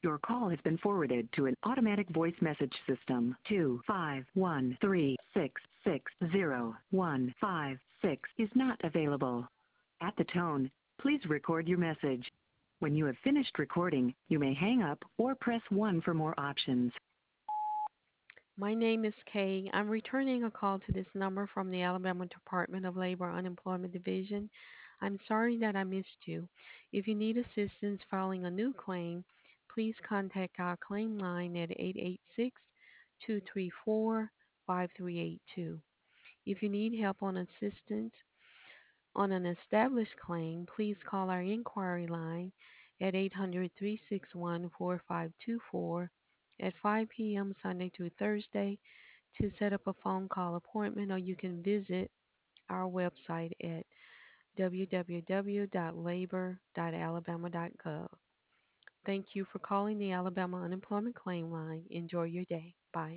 Your call has been forwarded to an automatic voice message system. 251366015 is not available. At the tone, please record your message. When you have finished recording, you may hang up or press 1 for more options. My name is Kay. I'm returning a call to this number from the Alabama Department of Labor Unemployment Division. I'm sorry that I missed you. If you need assistance filing a new claim, please contact our claim line at 886-234-5382. If you need help on assistance on an established claim, please call our inquiry line at 800-361-4524 at 5 p.m. Sunday through Thursday to set up a phone call appointment, or you can visit our website at www.labor.alabama.gov. Thank you for calling the Alabama Unemployment Claim Line. Enjoy your day. Bye.